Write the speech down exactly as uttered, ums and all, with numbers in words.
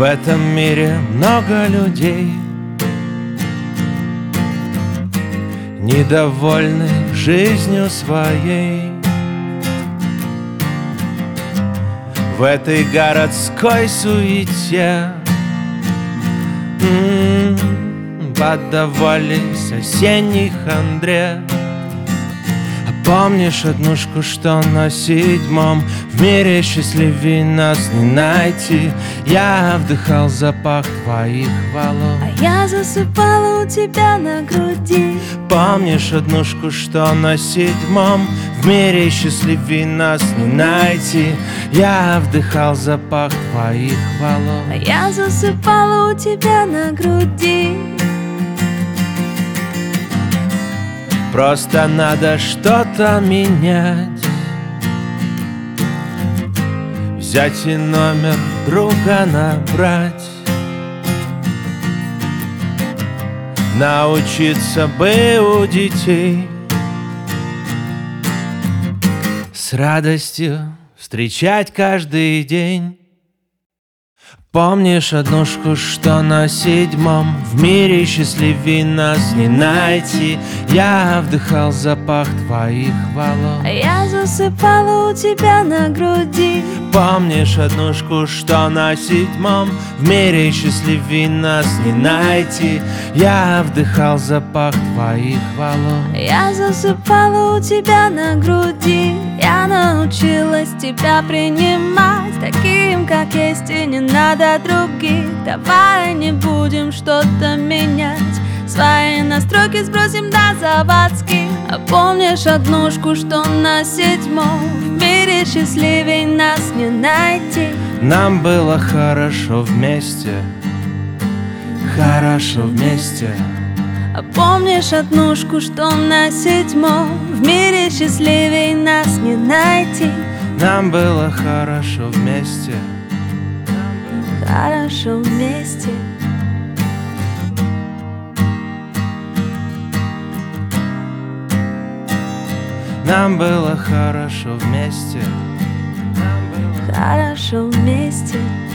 В этом мире много людей, недовольны жизнью своей. В этой городской суете м-м, поддавались осенней хандре. А помнишь однушку, что на седьмом? В мире счастливей нас не найти. Я вдыхал запах твоих волос, а я засыпала у тебя на груди. Помнишь однушку, что на седьмом? В мире счастливей нас не найти. Я вдыхал запах твоих волос, а я засыпала у тебя на груди. Просто надо что-то менять, взять и номер друга набрать, научиться бы у детей с радостью встречать каждый день. Помнишь однушку, что на седьмом? В мире счастливей нас не найти. Я вдыхал запах твоих волос, а я засыпала у тебя на груди. Помнишь однушку, что на седьмом? В мире счастливей нас не найти. Я вдыхал запах твоих волос, а я засыпала у тебя на груди. Я научилась тебя принимать таким, как есть, и не надо других. Давай не будем что-то менять, свои настройки сбросим до заводских. А помнишь однушку, что на седьмом? В мире счастливей нас не найти. Нам было хорошо вместе, хорошо вместе. А помнишь однушку, что на седьмом? В мире счастливей нас не найти. Нам было хорошо вместе, хорошо вместе. нам было хорошо вместе, хорошо вместе.